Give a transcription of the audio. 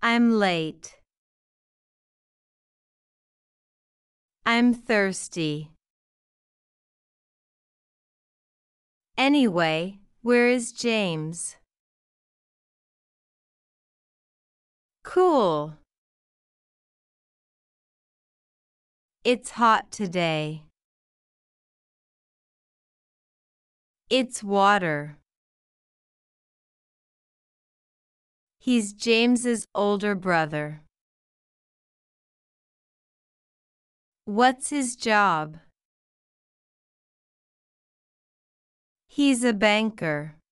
I'm late. I'm thirsty. Anyway, where is James? Cool. It's hot today. It's water. He's James's older brother. What's his job? He's a banker.